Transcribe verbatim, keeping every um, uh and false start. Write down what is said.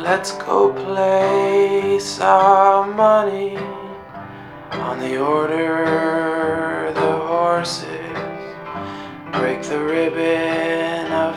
Let's go place our money on the order the horses break the ribbon of